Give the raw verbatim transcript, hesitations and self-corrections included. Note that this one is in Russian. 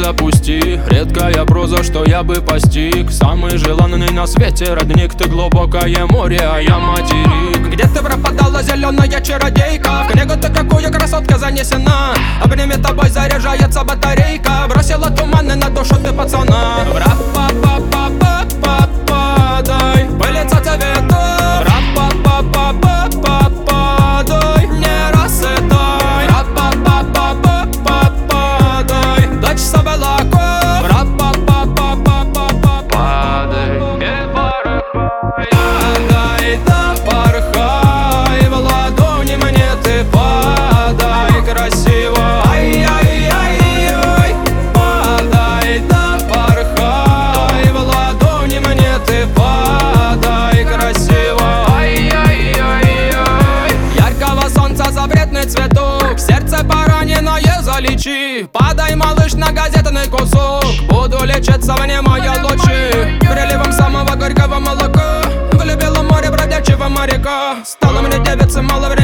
запусти. Редкая проза, что я бы постиг. Самый желанный на свете родник. Ты глубокое море, а я материк. Где ты пропадала, зеленая чародейка? В книгу ты какую красотка занесена. Обнимет тобой заряжается батарейка. Бросила туманы на душу ты пацана. Ра-па-па-па-па-па-падай, пылится цвету. Ра-па-па-па-па-па-падай, не рассытай. Ра-па-па-па-па-па-падай, дочь соболаку. Ра-па-па-па-па-па-па, падай, не порыхай. Падай, да порхай, в ладони мне ты падай красиво. Ай-яй-яй-яй, падай, да порхай, в ладони мне ты падай красиво. Ай-яй-яй-яй, яркого солнца запретный цветок, сердце пораненное залечи. Падай, малыш, на газетный кусок, буду лечиться, внимая лучи. Приливом самого горького молока влюбила море бродячего моряка. Стала мне девица мало